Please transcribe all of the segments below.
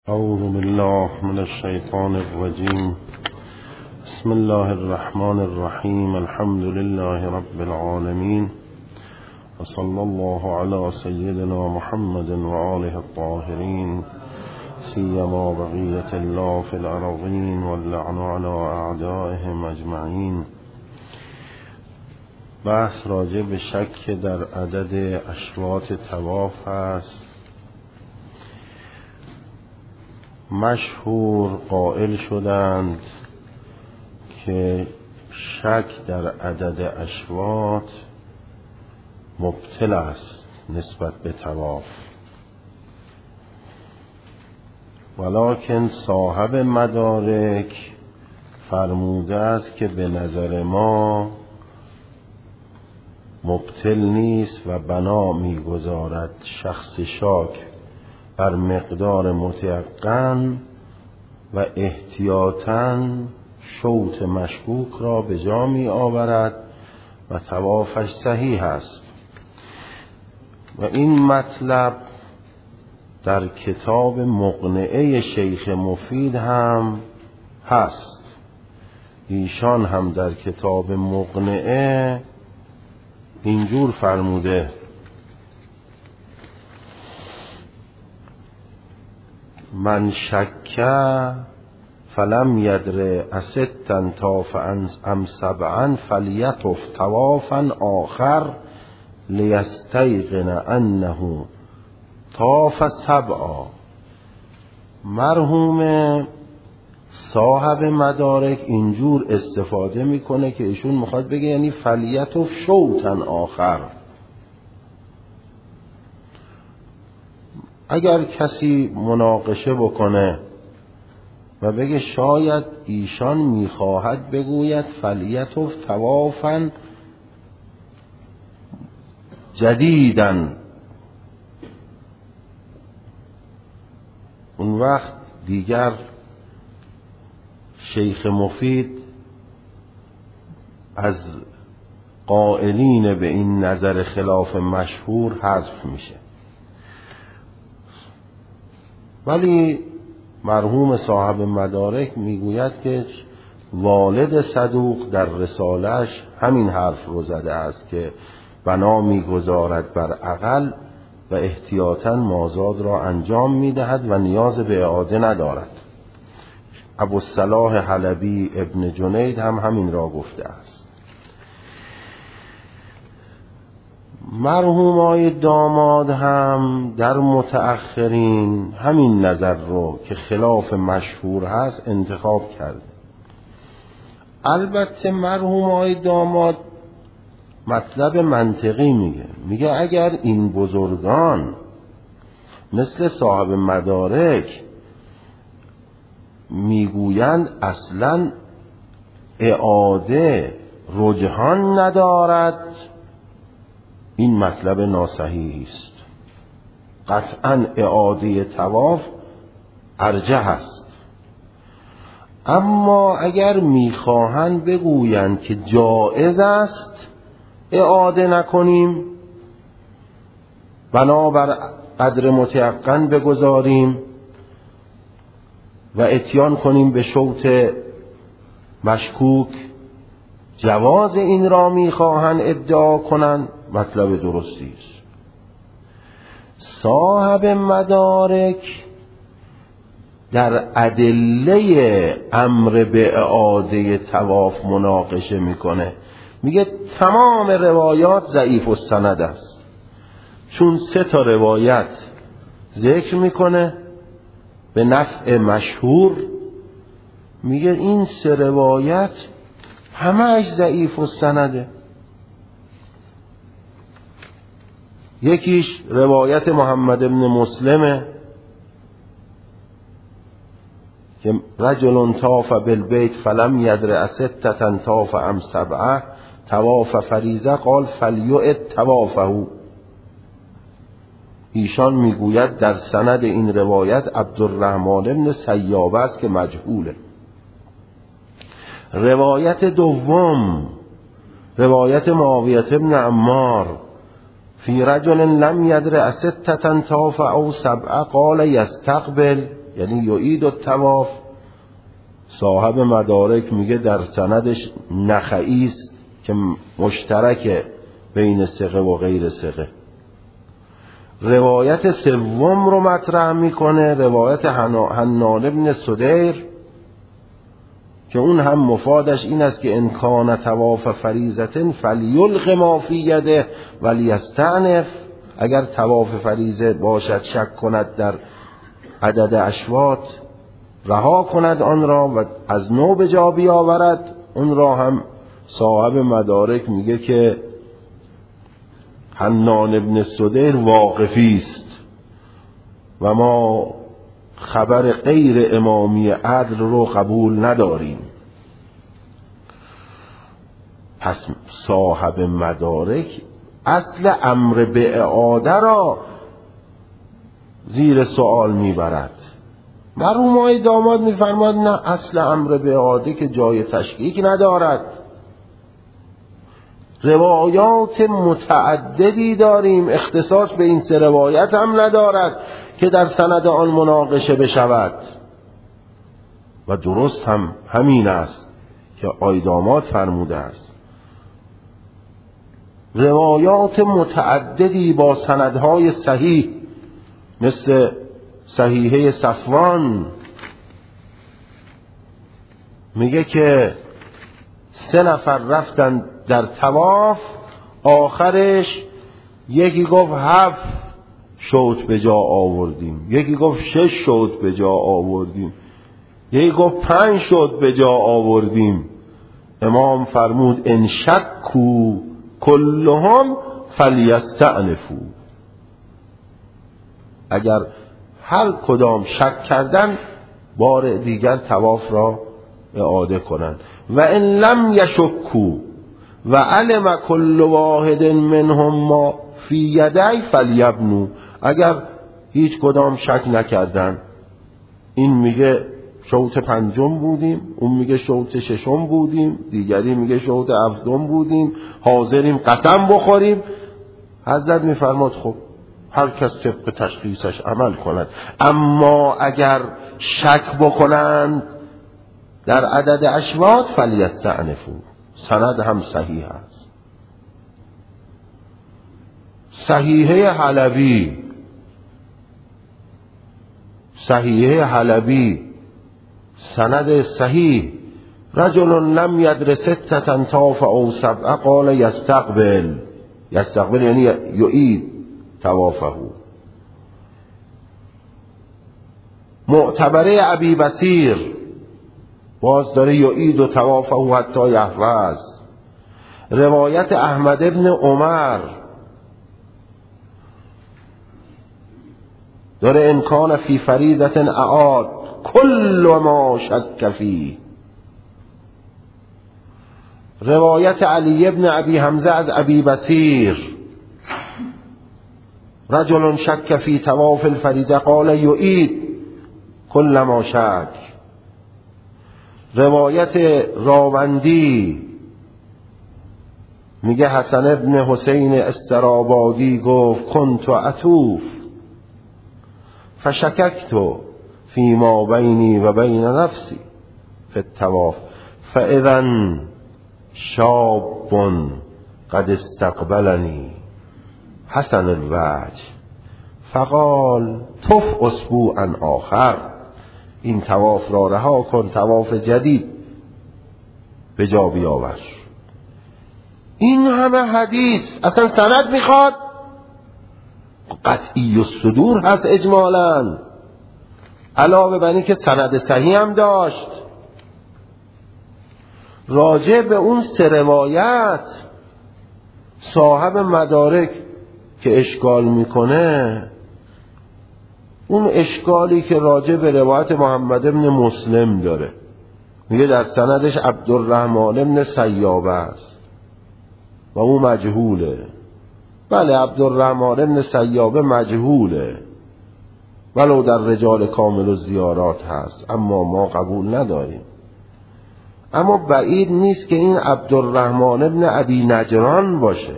أعوذ بالله من الشيطان الرجيم. بسم الله الرحمن الرحيم. الحمد لله رب العالمين، وصلى الله على سيدنا محمد وآله الطاهرين، سيما بقية الله في الأرضين، واللعن على أعدائهم أجمعين. بحث راجع به شک در عدد اشواط طواف است. مشهور قائل شدند که شک در عدد اشواط مبطل است نسبت به طواف، ولکن صاحب مدارک فرموده است که به نظر ما مبطل نیست و بنا می‌گذارد شخص شاک بر مقدار متیقن و احتیاطاً شوط مشکوک را به جا می آورد و طوافش صحیح است. و این مطلب در کتاب مقنعه شیخ مفید هم هست. ایشان هم در کتاب مقنعه اینجور فرموده: من شک فلم یدر استا طاف ام سبعا فلیطف طوافا آخر لیستیقن انه طاف سبعا. مرحوم صاحب مدارک اینجور استفاده میکنه که ایشون میخواد بگه یعنی فلیطف شوطا آخر. اگر کسی مناقشه بکنه و بگه شاید ایشان میخواهد بگوید فلیطف طوافا جدیداً، اون وقت دیگر شیخ مفید از قائلین به این نظر خلاف مشهور حذف میشه. ولی مرحوم صاحب مدارک میگوید که والد صدوق در رسالهش همین حرف رو زده است که بنا میگذارد بر عقل و احتیاطاً مازاد را انجام میدهد و نیاز به اعاده ندارد. ابوالصلاح حلبی ابن جنید هم همین را گفته است. مرحومای داماد هم در متأخرین همین نظر رو که خلاف مشهور هست انتخاب کرد. البته مرحومای داماد مطلب منطقی میگه اگر این بزرگان مثل صاحب مدارک میگویند اصلا اعاده رجحان ندارد، این مطلب ناصحیحی است. قطعاً اعاده طواف ارجح است. اما اگر میخواهند بگویند که جائز است اعاده نکنیم، بنابر قدر متیقن بگذاریم و اتیان کنیم به شوط مشکوک، جواز این را میخواهند ادعا کنند، مطلب درستی است. صاحب مدارک در ادله امر به اعاده طواف مناقشه میکنه. میگه تمام روایات ضعیف السند است، چون 3 روایت ذکر میکنه به نفع مشهور. میگه این 3 روایت همه‌اش ضعیف السنده. یکیش روایت محمد بن مسلمه که رجل طاف بالبیت فلم یدر استة طاف ام سبعه طواف فریضه قال فلیعد طوافه. ایشان میگوید در سند این روایت عبدالرحمن بن سیابه است که مجهوله. روایت دوم روایت معاویه بن عمار فی رجل لم یدر ستة طاف او سبعه قال یستقبل یعنی یعید الطواف. صاحب مدارک میگه در سندش نخعی است که مشترک بین ثقه و غیر ثقه. روایت سوم رو مطرح میکنه، روایت حنان ابن سدیر، که اون هم مفادش این است که ان کان طواف فریضه فلیلق ما فی یده ولیستأنف. اگر طواف فریضه باشد شک کند در عدد اشواط، رها کند آن را و از نو به جا بیاورد. اون را هم صاحب مدارک میگه که حنان ابن سدیر واقفی است و ما خبر غیر امامی عدل رو قبول نداریم. پس صاحب مدارک اصل امر به اعاده را زیر سوال میبرد. مرحوم آقای داماد میفرماد نه، اصل امر به اعاده که جای تشکیک ندارد. روایات متعددی داریم، اختصاص به این سه روایت هم ندارد که در سند آن مناقشه بشود. و درست هم همین است که آقای داماد فرموده است. روایات متعددی با سندهای صحیح مثل صحیحه صفوان میگه که 3 نفر رفتن در طواف، آخرش یکی گفت 7 شوط به جا آوردیم، یکی گفت 6 شوط به جا آوردیم، یکی گفت 5 شوط به جا آوردیم. امام فرمود ان شکوا کلهم فلیستأنفوا. اگر هر کدام شک کردن، بار دیگر طواف را اعاده کنند. و ان لم یشکوا و علم کل واحد منهم ما فی یدی فلیبنوا. اگر هیچ کدام شک نکردن، این میگه شوط 5 بودیم، اون میگه شوط 6 بودیم، دیگری میگه شوط 7 بودیم، حاضریم قسم بخوریم، حضرت میفرماد خب هر کس طبق تشخیصش عمل کند. اما اگر شک بکنند در عدد اشواط فلیستأنفوا. سند هم صحیح است. صحیحه حلبی سند صحیح: رجل لم يدر 6 طاف او 7 قال يستقبل یعنی یعید طوافه. معتبره ابی بصیر باز داره یعید و طوافه حتی یحفظ. روایت احمد ابن عمر داره ان کان فی فریضة اعاد کل ما شک فیه. روایت علی ابن ابی حمزه از ابی بصیر: رجل شک فی طواف الفریضه قال یعید کل ما شک. روایت راوندی میگه حسن ابن حسین استرابادی گفت کنت اطوف فشککت فی ما بینی و بین نفسی فی الطواف فاذا شاب قد استقبلنی حسن الوجه فقال طف اسبوعا آخر. این طواف را رها کن، طواف جدید به جا بیاور. این همه حدیث اصلا سند میخواد؟ قطعی الصدور هست اجمالاً، علاوه بر این که سند صحیح هم داشت. راجع به اون 3 روایت صاحب مدارک که اشکال میکنه، اون اشکالی که راجع به روایت محمد ابن مسلم داره، میگه در سندش عبدالرحمن ابن سیابه است و اون مجهوله. بله، عبدالرحمن ابن سیابه مجهوله ولو در رجال کامل و زیارات هست، اما ما قبول نداریم. اما بعید نیست که این عبدالرحمن ابن ابی نجران باشه.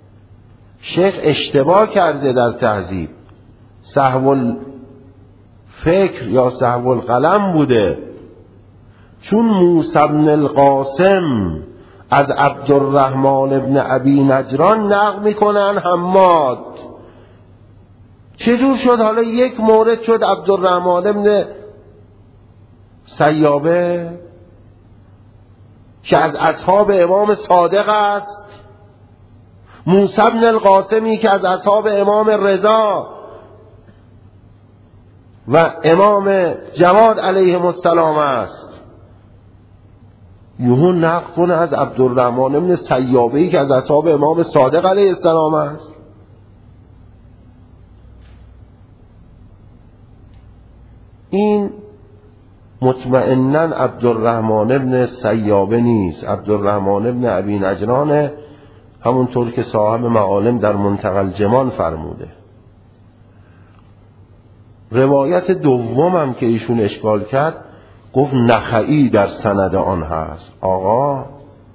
شیخ اشتباه کرده در تهذیب، سهو فکر یا سهو القلم بوده، چون موسی بن القاسم از عبدالرحمن ابن ابی نجران نقل میکنن حماد. چجور شد حالا یک مورد شد عبدالرحمن ابن سیابه که از اصحاب امام صادق است، موسی بن القاسمی که از اصحاب امام رضا و امام جواد علیهم السلام است، یهو نقل کنه از عبدالرحمن ابن سیابه‌ای که از اصحاب امام صادق علیه السلام است. این مطمئناً عبدالرحمن ابن سیابه نیست، عبدالرحمن ابن ابی نجران، همونطور که صاحب معالم در منتقى الجمان فرموده. روایت دومم که ایشون اشکال کرد، گفت نخعی در سند آن هست. آقا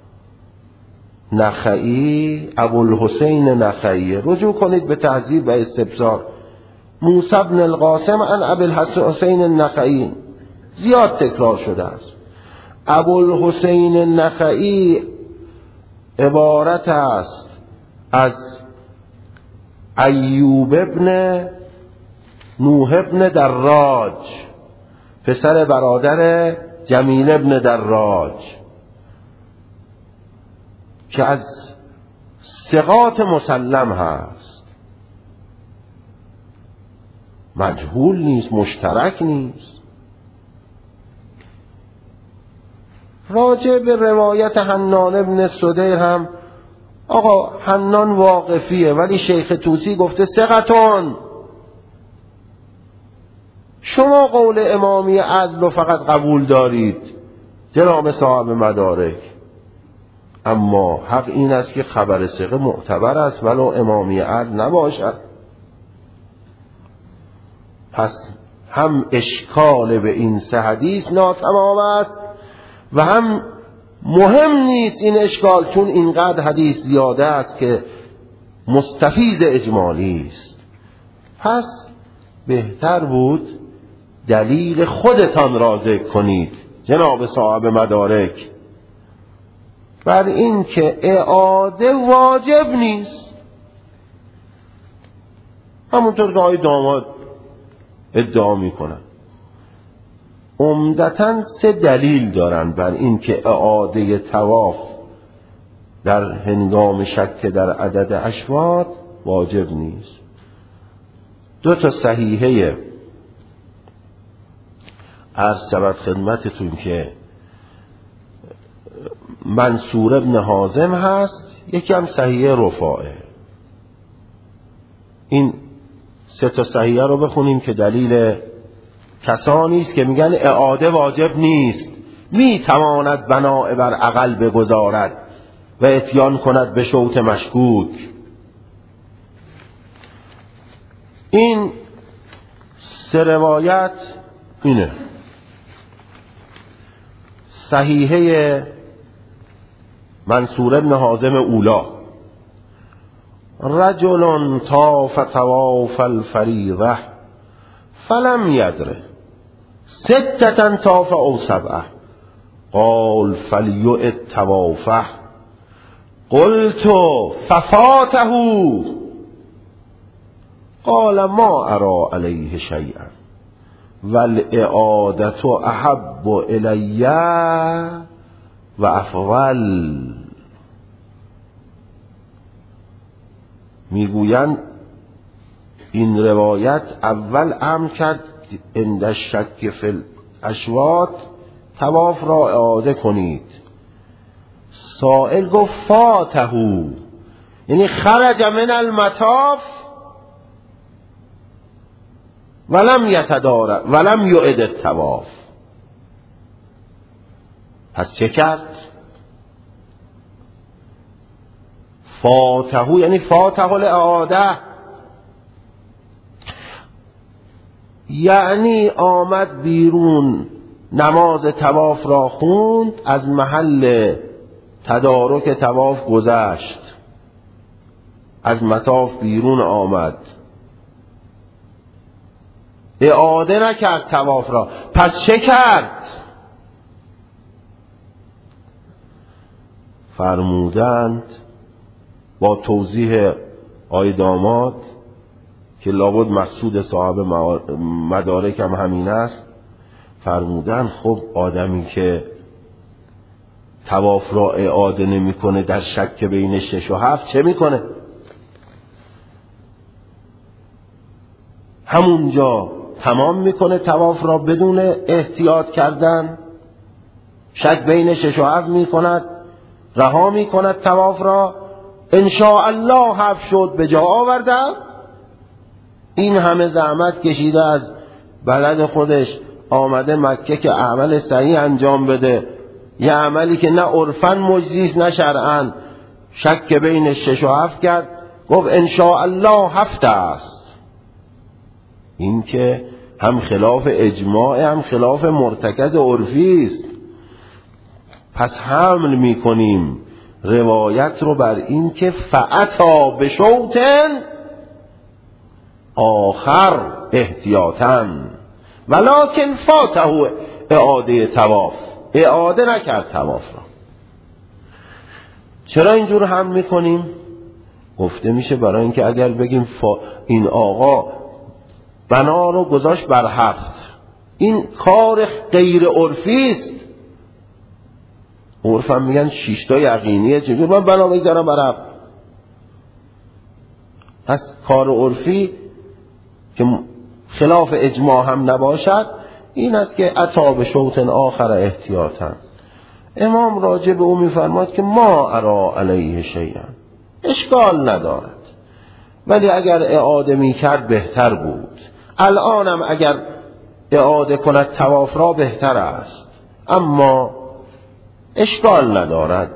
نخعی ابوالحسین نخعی، رجوع کنید به تهذیب و استبصار. موسی بن القاسم عن ابوالحسین النخعی زیاد تکرار شده است. ابوالحسین النخعی عبارت است از ایوب ابن نوح ابن دراج، پسر برادر جمیل ابن دراج، که از ثقات مسلم هست، مجهول نیست، مشترک نیست. راجع به روایت حنان ابن سدیر هم، آقا حنان واقفیه ولی شیخ طوسی گفته ثقتون. شما قول امامی عدل رو فقط قبول دارید جناب صاحب مدارک، اما حق این است که خبر ثقه معتبر است ولو امامی عدل نباشد. پس هم اشکال به این سه حدیث ناتمام است و هم مهم نیست این اشکال، چون اینقدر حدیث زیاده است که مستفیض اجمالی است. پس بهتر بود دلیل خودتان را ذکر کنید جناب صاحب مدارک، بر این که اعاده واجب نیست، همونطور که آقای داماد ادعا میکنن. عمدتاً سه دلیل دارن بر این که اعاده طواف در هنگام شک در عدد اشواط واجب نیست. دو تا صحیحه عرض شود خدمتتون که منصور ابن حازم هست، یکی هم صحیحه رفاعه. این سه تا صحیحه رو بخونیم که دلیل کسانی است که میگن اعاده واجب نیست، میتواند بناء بر عقل بگذارد و اتیان کند به شوط مشکوک. این سه روایت اینه: صحیحه منصور ابن حازم اولا، رجل طاف طواف الفریضه فلم یدره ستة طاف او سبعه قال فلیعد طوافه قلت ففاته قال ما ارى علیه شیئا والاعادة احب الی و افضل. میگویند این روایت اول امر کرد عند شک فی الاشواط طواف را اعاده کنید. سائل گفت فاتهو، یعنی خرج من المطاف ولم یتدارک ولم یعد الطواف. پس چه کرد؟ فاتهو یعنی فاتح الاعاده، یعنی آمد بیرون نماز طواف را خوند، از محل تدارک طواف گذشت، از مطاف بیرون آمد، اعاده نکرد طواف را. پس چه کرد؟ فرمودند با توضیح آی داماد که لابد مقصود صاحب مدارک هم همین است، فرمودند خب آدمی که طواف را اعاده نمی کنه در شک بین 6 و 7 چه میکنه؟ همونجا تمام میکنه طواف را بدون احتیاط کردن، شک بین 6 و 7 میکند، رها میکند طواف را، ان شاء الله 7 شد به جا آوردم. این همه زحمت کشیده از بلد خودش آمده مکه که عمل صحیح انجام بده، یه عملی که نه عرفاً مجزی نه شرعاً، شک بین 6 و 7 کرد، گفت ان شاء الله 7 است. این که هم خلاف اجماع هم خلاف مرتکز عرفی است. پس حمل میکنیم روایت رو بر این که فعتا به شوط آخر احتیاطاً ولکن فاته اعاده طواف، اعاده نکرد طواف را. چرا اینجور حمل میکنیم؟ گفته میشه برای اینکه اگر بگیم این آقا بنا رو گذاشت بر 7، این کار غیر عرفی است. عرف هم میگن 6 تا یقینیه، چجور من بنا بگذارم بر 7؟ پس کار عرفی که خلاف اجماع هم نباشد این است که اتا به شوط آخر احتیاطاً. امام راجع به او میفرماد که ما ارا علیه شیئا، اشکال ندارد، ولی اگر اعاده میکرد بهتر بود. الانم اگر اعاده کند طواف را بهتر است، اما اشکال ندارد.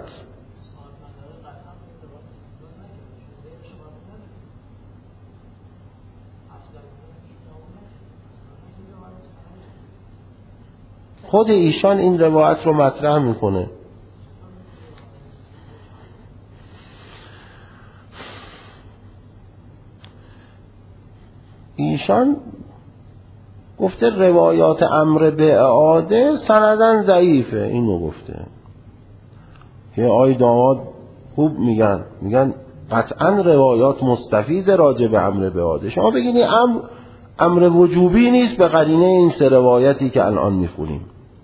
خود ایشان این روایت رو مطرح میکنه. ایشان گفته روایات امر به اعاده سندن ضعیفه، اینو گفته که آی داماد خوب میگن قطعا روایات مستفیض راجع به امر به اعاده. شما بگید امر وجوبی نیست به قرینه این 3 روایتی که الان میخونیم.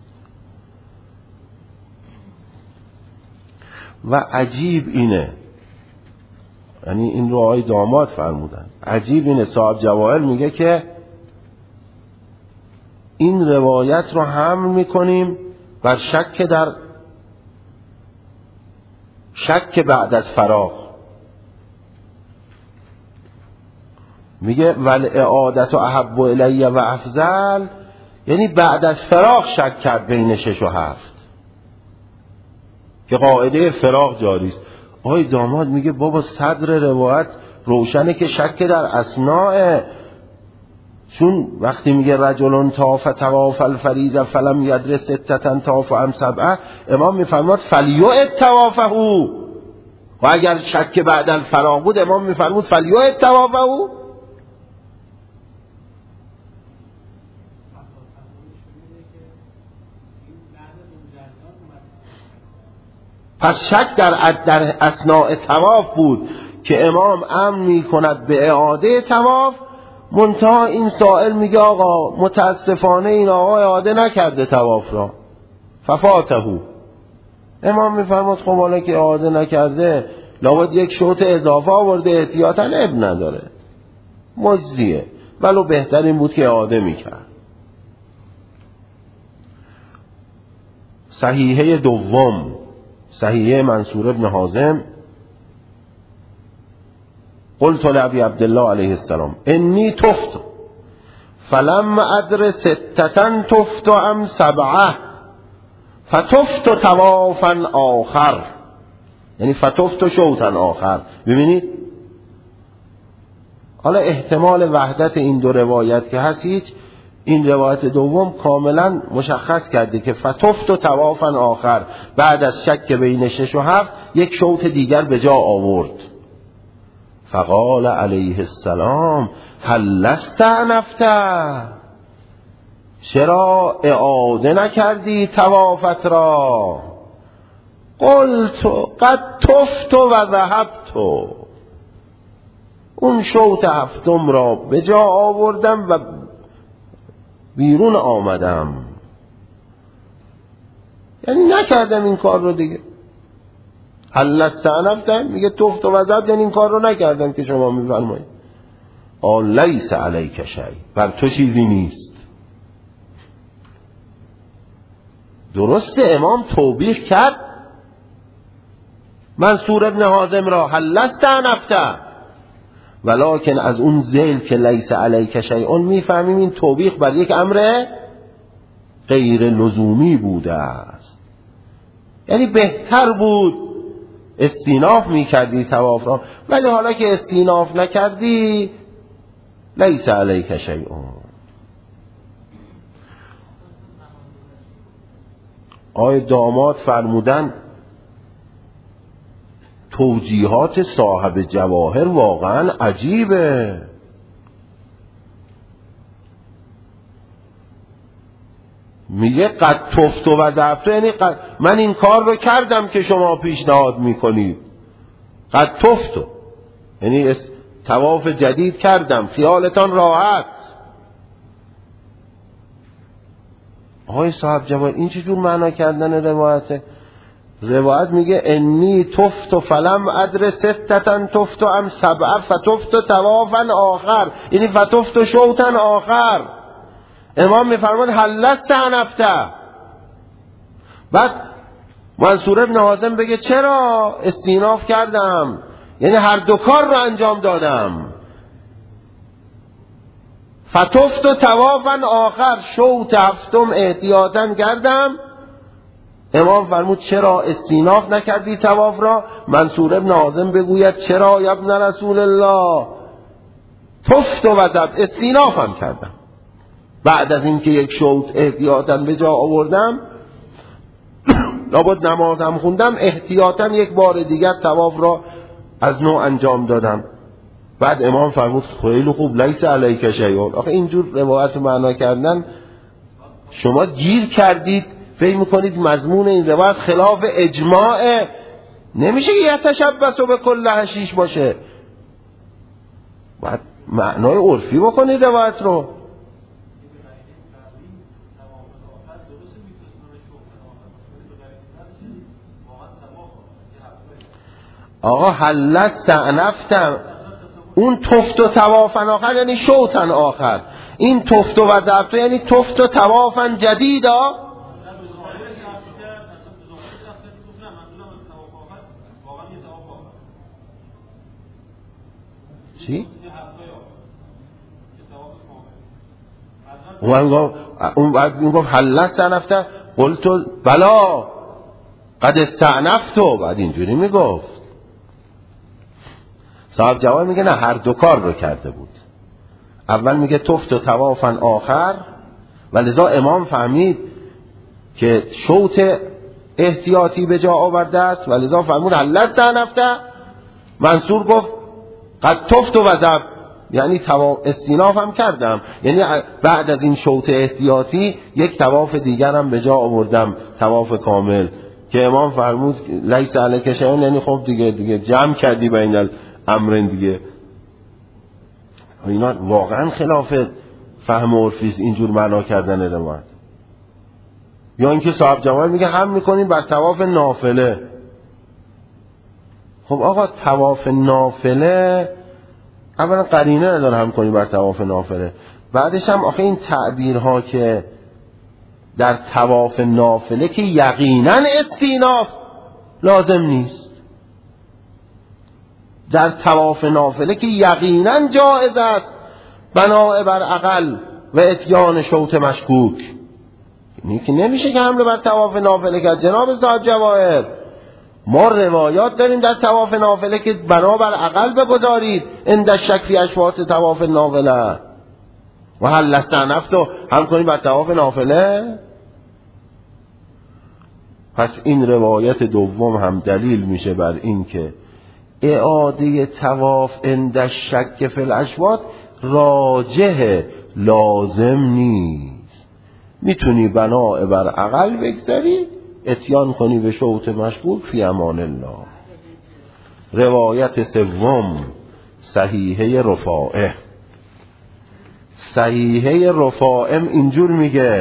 و عجیب اینه، یعنی این رو آقای داماد فرمودن، عجیب اینه، صاحب جواهر میگه که این روایت رو حمل میکنیم بر شک بعد از فراغ. میگه ول اعادت احب الی و افضل، یعنی بعد از فراغ شک کرد بین 6 و 7 که قاعده فراغ جاری است. آقای داماد میگه بابا صدر روایت روشنه که شک در اثناء، چون وقتی میگه رجلون طاف طواف الفریضه فلم یدرس 6 طاف ام 7، امام میفرماد فلیعد طوافه، و اگر شک بعد الفراغ بود امام میفرمود فلیعد طوافه. پس شک در اثناء طواف بود که امام امر می کند به اعاده طواف، منتها این سائل میگه آقا متاسفانه این آقا اعاده نکرده طواف را ففاته. امام میفرماد خب حالا که اعاده نکرده لابد یک شوط اضافه آورده، احتیاطاً اب نداره، مجزیه، ولو بهترین بود که اعاده میکرد. صحیحه دوم، صحیحه منصور ابن حازم، قلت لابی عبدالله علیه السلام انی تفت فلم ادر 6 تفت ام 7 فتفت طوافا آخر، یعنی فتفت شوطا آخر. ببینید حالا احتمال وحدت این دو روایت که هست هیچ، این روایت دوم کاملا مشخص کرده که فتفت و طوافا آخر، بعد از شک بین 6 و 7 یک شوط دیگر به جا آورد. فقال علیه السلام هل استعنفت، چرا اعاده نکردی طوافت را؟ قلت قد طفت و ذهبت، اون شوط هفتم را به جا آوردم و بیرون آمدم، یعنی نکردم این کار رو دیگه. هل استعنفتم میگه طفت و ذهبت، یعنی این کار رو نکردم که شما میفرمایید. لیس علیک شیء، بر تو چیزی نیست. درسته امام توبیخ کرد منصور ابن حازم را هل استعنفت، ولکن از اون ذیل که لیس علیک شیء میفهمیم این توبیخ بر یک امر غیر لزومی بوده است. یعنی بهتر بود استیناف میکردی طواف را، ولی حالا که استیناف نکردی لیس علیک شیء. آقای داماد فرمودن توجیهات صاحب جواهر واقعا عجیبه. میگه قد طفت و ذهبت، یعنی من این کار رو کردم که شما پیشنهاد میکنید. قد طفت یعنی طواف جدید کردم، خیالتان راحت. آقای صاحب جواهر این چجور معنا کردن روایته؟ روایت میگه انی طفت فلم ادر ستتن طفت ام سبعه فطفت طوافا آخر، یعنی فطفت شوطا آخر. امام میفرماد هل استعنفت. بعد منصور ابن حازم بگه چرا استیناف کردم، یعنی هر دو کار رو انجام دادم. فطفت طوافا آخر، شوط هفتم احتیاطاً کردم. امام فرمود چرا استیناف نکردی طواف را؟ منصور ابن حازم بگوید چرا یا ابن رسول الله، طفت و ذهبت، استینافم کردم. بعد از اینکه یک شوط احتیاطاً به جا آوردم، لابد نمازم خوندم، احتیاطاً یک بار دیگر طواف را از نو انجام دادم. بعد امام فرمود خیلی خوب، لیس علیک شیء. آخه اینجور روایت معنا کردن شما گیر کردید، فکر میکنید مضمون این روایت خلاف اجماع. نمیشه که یتشبث به کل حشیش باشه، باید معنای عرفی بکنید روایت رو. آقا هل استعنفتم، اون طفت و طوافا آخر یعنی شوطا آخر، این طفت و ذهبت یعنی طفت و طوافا جدیدا. چی؟ اون بعد میگفت هل استعنفت، قلت بلا قد استعنفت، بعد اینجوری میگفت. صاحب جواب میگه نه، هر دو کار رو کرده بود. اول میگه طفت و طوافا آخر، ولذا امام فهمید که شوط احتیاطی به جا آورده است، ولذا فرمود هل استعنفت. منصور گفت قد طفت و ذهبت، یعنی استیناف هم کردم، یعنی بعد از این شوط احتیاطی یک طواف دیگر هم به جا آوردم، طواف کامل. که امام فرمود لیس علیک شیء، یعنی خب دیگه جمع کردی بین الامرین دیگه. اینا واقعا خلاف فهم عرفی است اینجور معنا کردن روایت. یا اینکه صاحب جمال میگه هم میکنیم بر طواف نافله. خب آقا طواف نافله اولا قرینه نداره هم کنیم بر طواف نافله، بعدش هم آخه این تعبیرها که در طواف نافله که یقینا استیناف لازم نیست، در طواف نافله که یقینا جائز است بناء بر عقل و اتیان شوط مشکوک. اینی که نمیشه که حمله بر طواف نافله کرد. جناب صاحب جواهر ما روایات داریم در طواف نافله که بنا بر عقل بگذارید عند الشک فی اشواط طواف نافله. و هل استعنفت هم کنید بر طواف نافله. پس این روایت دوم هم دلیل میشه بر این که اعاده طواف عند الشک فی الاشواط راجح، لازم نیست. میتونی بنا بر عقل بگذاری، اتیان کنی به شوط مشکوک فی امان الله. روایت سوم صحیحه رفاعه. صحیحه رفاعه اینجور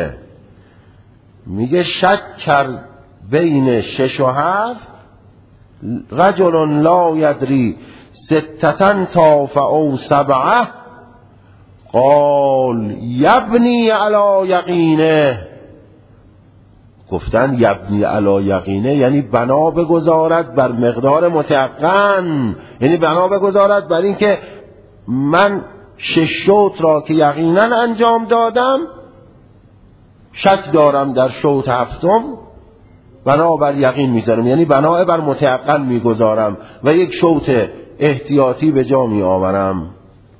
میگه شک کرد بین 6 و 7 رجل لا یدری 6 طاف او 7 قال یبنی علی یقینه. گفتن یبنی علی یقینه یعنی بنا بگذارد بر مقدار متیقن، یعنی بنا بگذارد بر این که من 6 شوط را که یقینا انجام دادم شک دارم در شوط 7 بنا بر یقین میذارم، یعنی بنا بر متیقن میگذارم و یک شوط احتیاطی به جا می آورم.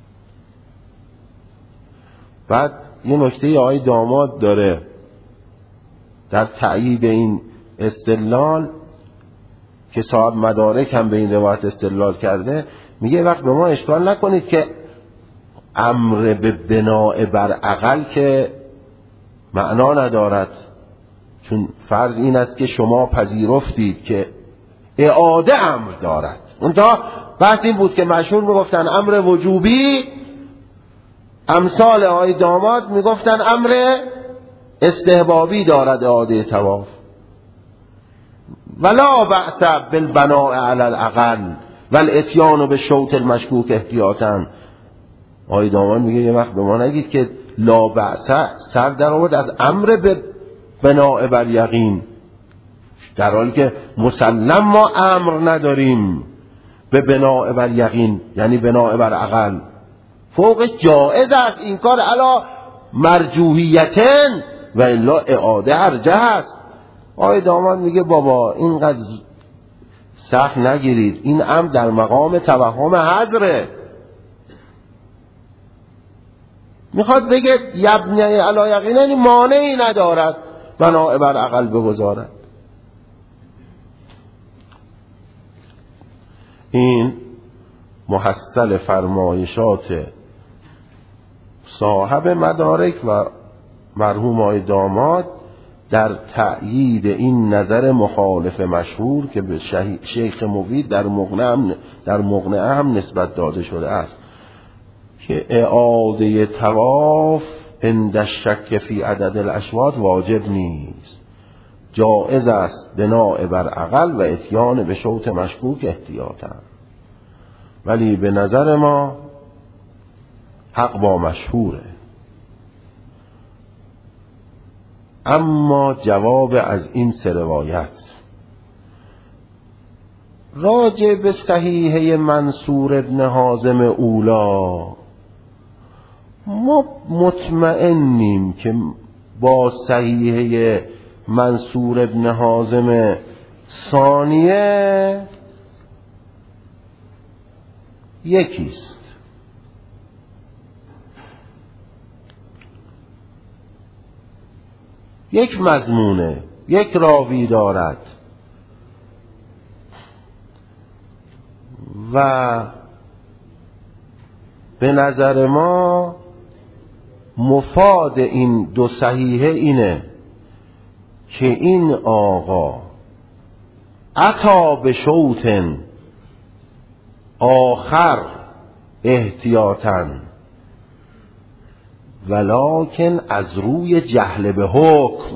بعد یه نکته آقای داماد داره در تأیید این استدلال که صاحب مدارک هم به این روایت استدلال کرده. میگه وقت به ما اشکال نکنید که امر به بناء بر عقل که معنا ندارد، چون فرض این است که شما پذیرفتید که اعاده امر دارد. اونتا بحث این بود که مشهور میگفتن امر وجوبی، امثال آقای داماد میگفتن امر استحبابی دارد اعاده طواف. ولا بأس بالبناء علی العقل والاتیان بالشوط المشکوک احتیاطا. آقای داماد میگه یه وقت به ما نگید که لا بأس سر در آورد از امر به بناء بر یقین، در حالی که مسلم ما امر نداریم به بناء بر یقین یعنی بناء بر عقل. فوق جائز است این کار علا مرجوحیتن و الا اعاده ارجح است. آقای داماد میگه بابا اینقدر سخت نگیرید، این امر در مقام توهم حضره. میخواد بگه یبنی علی یقینه مانعی ندارد بناء بر عقل بگذارد. این محصل فرمایشات صاحب مدارک و مرحوم آقای داماد در تأیید این نظر مخالف مشهور که به شیخ مفید در مقنعه هم نسبت داده شده است که اعاده طواف عند الشک فی عدد الاشواط واجب نیست، جائز است بناء بر عقل و اتیان به شوط مشکوک احتیاطا. ولی به نظر ما حق با مشهوره. اما جواب از این 3 روایت راجع به صحیحه منصور ابن حازم اولا ما مطمئنیم که با صحیحه منصور ابن حازم ثانیه یکیست. یک مضمونه، یک راوی دارد و به نظر ما مفاد این 2 صحیحه اینه که این آقا عطا به شوط آخر احتیاطاً ولکن از روی جهل به حکم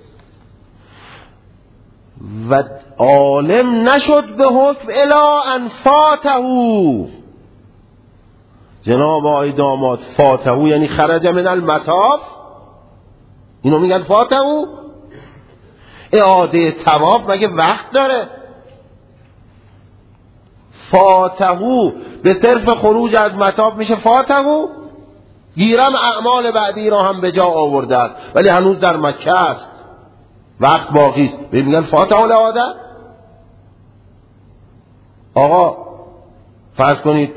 و عالم نشد به حکم الا ان فاته. جناب آقای داماد فاته یعنی خرج من المطاف، اینو میگن فاته. اعاده طواف مگه وقت داره؟ فاته به صرف خروج از مطاف میشه فاته. گیرم اعمال بعدی را هم به جا آورده است ولی هنوز در مکه است، وقت باقی است، میگن فاته الاعاده. آقا فرض کنید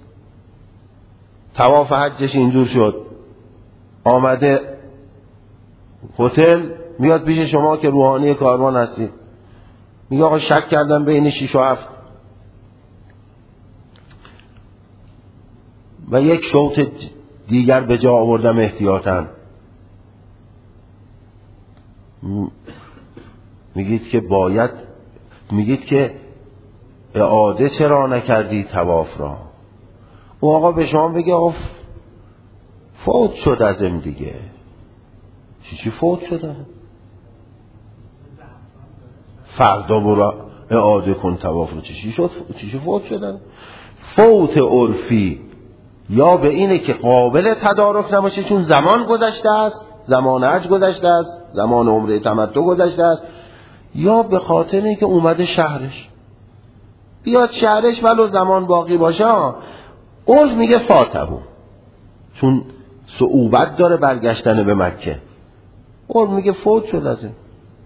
طواف حجش اینجور شد، آمده هتل، میاد پیش شما که روحانی کاروان هستید، میگه آقا شک کردم بین 6 و 7 و یک شوط دیگر به جا آوردم احتیاطاً. میگید که باید، میگید که اعاده چرا نکردی طواف را؟ او آقا به شما بگه آقا فوت شد ازم دیگه. چی فوت شده؟ فردا برو اعاده کن طواف رو. چی شد؟ چی فوت شدن؟ فوت عرفی یا به اینه که قابل تدارک نباشه چون زمان گذشته است، زمان حج گذشته است، زمان عمره تمتع گذشته است، یا به خاطر اینکه اومده شهرش، بیاد شهرش ولو زمان باقی باشه. عرف میگه فاتحو چون صعوبت داره برگشتن به مکه، عرف میگه فوت شد از این.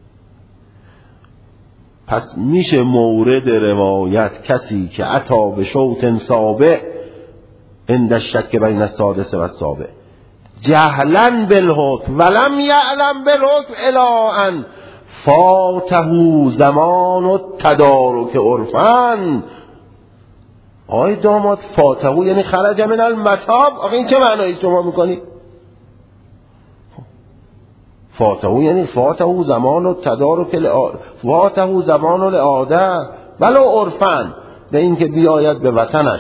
پس میشه مورد روایت کسی که عطا به شوط سابع عند الشک بین السادس و السابع جهلا بالحکم ولم یعلم بالحکم الی ان فاته زمان التدارک عرفا. آی داماد فاته یعنی خرج من المتاب. آخه این چه معنایی شما میکنی؟ فاته یعنی فاته زمان التدارک، فاته زمان الاعاده ولو عرفا، به این که بیاید به وطنش.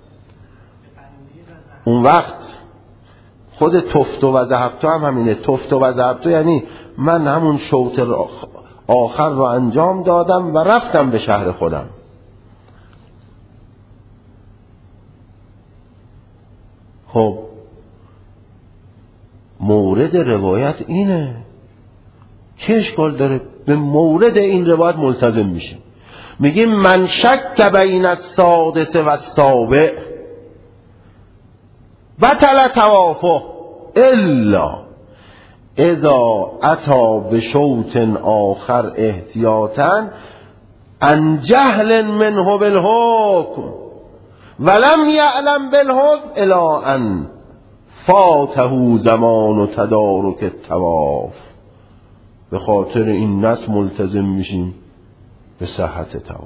اون وقت خود تفت و ذهبت هم همینه. تفت و ذهبت یعنی من همون شوط آخر رو انجام دادم و رفتم به شهر خودم. خب مورد روایت اینه، چه اشکال داره؟ به مورد این روایت ملتزم میشه. میگیم من شک بین السادس و السابع بطل طوافه الا اذا اتی بشوط آخر احتیاطا عن جهل منه بالحکم ولم یعلم بالحکم الی ان فاته زمان تدارک الطواف. به خاطر این نص ملتزم میشیم به صحت طواف.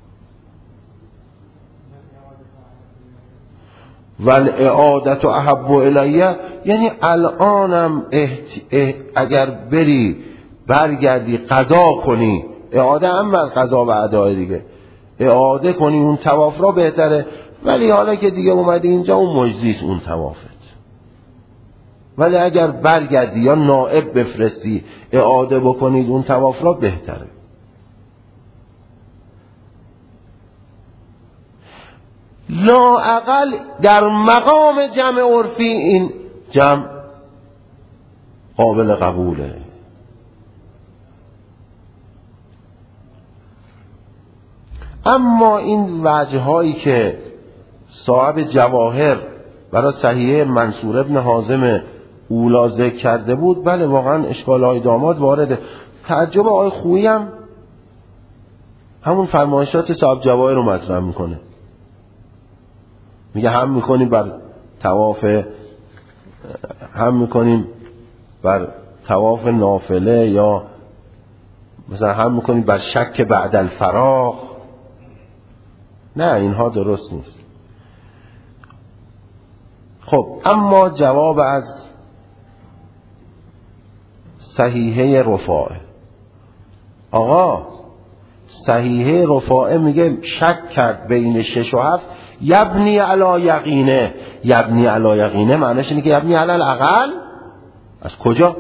والاعادت احب الیه یعنی الانم اگر بری برگردی قضا کنی، اعاده هم از قضا و ادای دیگه، اعاده کنی اون طواف را بهتره. ولی حالا که دیگه اومدی اینجا اون مجزیست اون طوافت. ولی اگر برگردی یا نائب بفرستی اعاده بکنید اون طواف را بهتره. لااقل در مقام جمع عرفی این جمع قابل قبوله. اما این وجه‌هایی که صاحب جواهر برای صحیحه منصور ابن حازم اولا ذکر کرده بود، بله واقعا اشکال‌های داماد وارده. تعجب آقای خویی هم همون فرمایشات صاحب جواهر رو مطرح میکنه. میگه هم میکنیم بر طواف، هم میکنیم بر طواف نافله، یا مثلا هم میکنیم بر شک بعد الفراغ. نه اینها درست نیست. خب اما جواب از صحیحه رفاعه. آقا صحیحه رفاعه میگه شک کرد بین 6 و 7 یبنی علی یقینه. یبنی علی یقینه معنیش اینه که یبنی علی الاقل. از کجا؟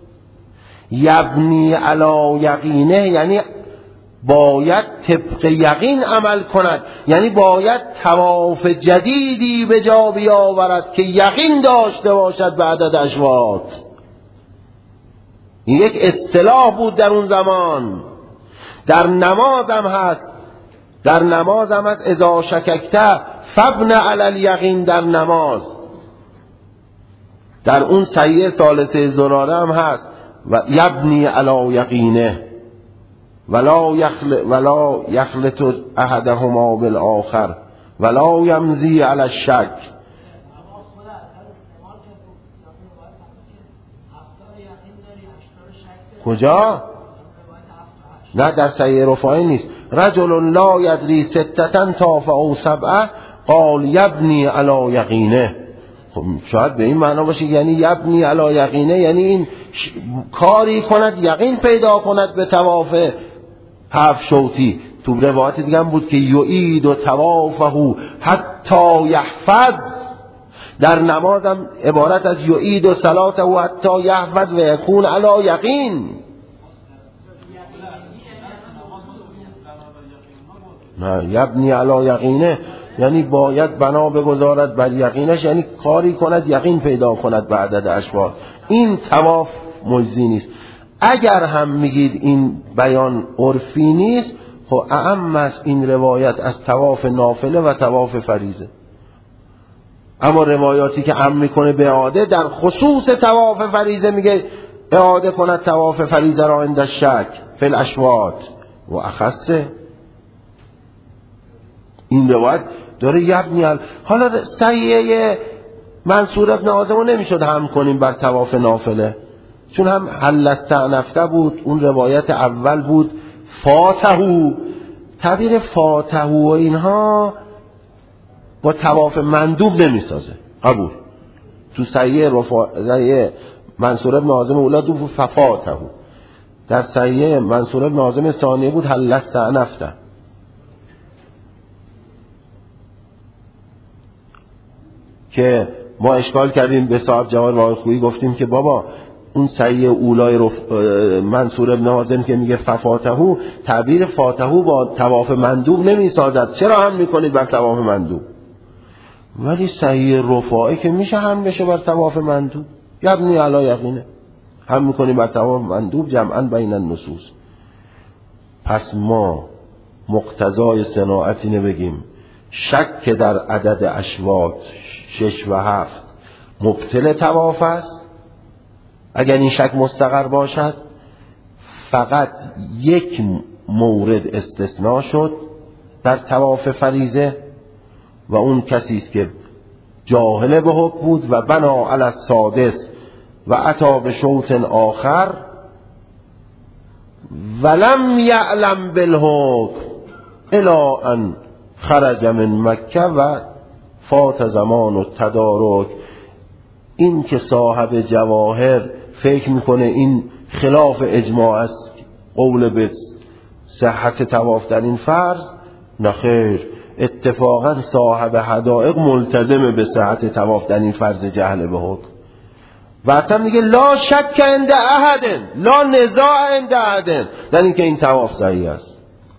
یبنی علی یقینه یعنی باید طبق یقین عمل کند، یعنی باید طواف جدیدی به جا بیاورد که یقین داشته باشد به عدد اشواط. این یک اصطلاح بود در اون زمان. در نماز هم هست. در نماز هم هست اذا شککت فبن علی الیقین. در نماز در اون صحیح ثالثه زراره هم هست و یبنی علی یقینه ولا یخلط احدهما بالآخر ولا یمضی علی الشک. کجا؟ نه در صحیح رفاعی نیست. رجل لا یدری ستتن تافع او سبعه قال یبنی علی یقینه. خب شاید به این معنا باشه یعنی یبنی علی یقینه، یعنی این کاری کند یقین پیدا کند به طواف 7 شوطی. تو روایت دیگه هم بود که یعید و طوافه حتی یحفظ، در نماز هم عبارت از یعید و صلاته و حتی یحفظ و یکون علی یقین. نه یبنی علی یقینه یعنی باید بنا بگذارد بر یقینش، یعنی کاری کند یقین پیدا کند به عدد اشواط. این طواف مجزی نیست. اگر هم میگید این بیان عرفی نیست، خب اعم است این روایت از طواف نافله و طواف فریضه. اما روایاتی که عم میکنه به اعاده، در خصوص طواف فریضه میگه اعاده کند طواف فریضه را عند الشک فی الاشواط و اخصه. این روایت داره یبنی حالا صحیحه منصور ابن عازم رو نمیشد هم کنیم بر طواف نافله، چون هم هل استعنفته بود، اون روایت اول بود فاتحو. تعبیر فاتحو و اینها با طواف مندوب نمیسازه. قبول. تو صحیح منصور ابن عازم اولا دو ففاتحو، در صحیح منصور ابن عازم ثانیه بود هل استعنفته. که ما اشکال کردیم به صاحب جواد راه خویی، گفتیم که بابا اون صحیح اولای منصور ابن عازم که میگه ففاتحو، تعبیر فاتحو با طواف مندوب نمیسازد، چرا هم میکنید بر طواف مندوب؟ ولی صحیح رفاعی که میشه هم بشه بر طواف مندوب، یبنی علی یقینه، هم میکنیم بر طواف مندوب جمعا بین النصوص. پس ما مقتضای صناعت اینه بگیم شک در عدد اشواط 6 و 7 مبطل طواف است. اگر این شک مستقر باشد، فقط یک مورد استثناء شد در طواف فریضه و اون کسی است که جاهل به حکم بود و بنا علی السادس و عطا به شوط آخر ولم یعلم بالحکم الی ان خرج من مکه و فات زمان التدارک. این که صاحب جواهر فکر میکنه این خلاف اجماع است قول به صحت طواف در این فرض، نخیر، اتفاقا صاحب حدائق ملتزم به صحت طواف در این فرض جهل به حکم. و اصلا میگه لا شک عند احد لا نزاع عند احد در این که این طواف صحیح است.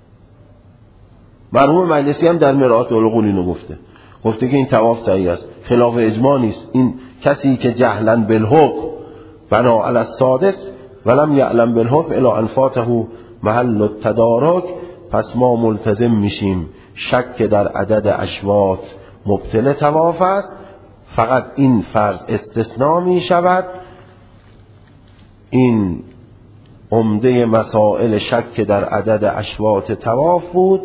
مرحوم مجلسی هم در مرآت العقول اینو گفته که این طواف صحیح است، خلاف اجماع نیست. این کسی که جهلا بالحکم بنا علی السادس ولم یعلم بالحکم الی ان فاته محل التدارک، پس ما ملتزم میشیم شک در عدد اشواط مبطل طواف است. فقط این فرض استثناء می شود. این عمده مسائل شک در عدد اشواط طواف بود.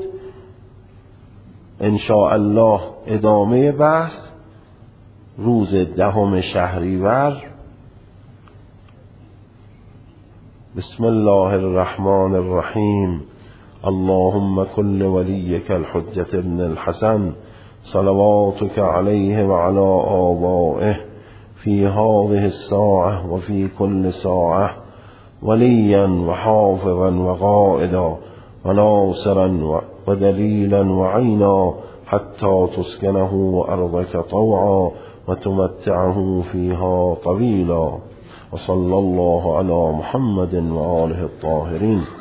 ان شاء الله ادامه بحث روز 10 شهریور. بسم الله الرحمن الرحیم. اللهم كل وليك الحجة ابن الحسن صلواتك عليه وعلى آبائه في هذه الساعة وفي كل ساعة وليا وحافظا وقائدا وناصرا ودليلا وعينا حتى تسكنه أرضك طوعا وتمتعه فيها طويلا. وصلى الله على محمد وآله الطاهرين.